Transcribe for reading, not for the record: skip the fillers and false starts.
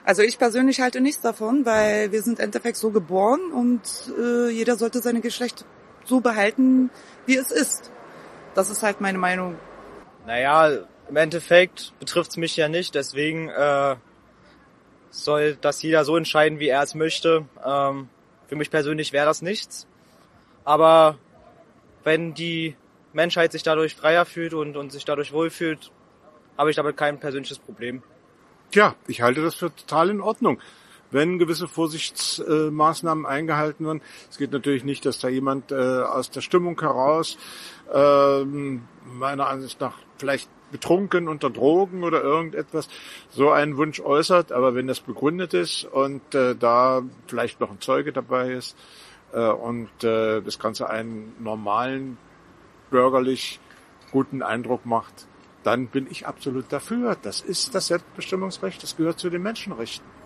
Also ich persönlich halte nichts davon, weil wir sind im Endeffekt so geboren und jeder sollte sein Geschlecht so behalten, wie es ist. Das ist halt meine Meinung. Naja, im Endeffekt betrifft's mich ja nicht, deswegen soll das jeder so entscheiden, wie er es möchte. Für mich persönlich wäre das nichts. Aber wenn die Menschheit sich dadurch freier fühlt und sich dadurch wohlfühlt, habe ich damit kein persönliches Problem. Ja, ich halte das für total in Ordnung, wenn gewisse Vorsichtsmaßnahmen eingehalten werden. Es geht natürlich nicht, dass da jemand aus der Stimmung heraus, meiner Ansicht nach vielleicht betrunken unter Drogen oder irgendetwas, so einen Wunsch äußert. Aber wenn das begründet ist und da vielleicht noch ein Zeuge dabei ist und das Ganze einen normalen, bürgerlich guten Eindruck macht, dann bin ich absolut dafür. Das ist das Selbstbestimmungsrecht, das gehört zu den Menschenrechten.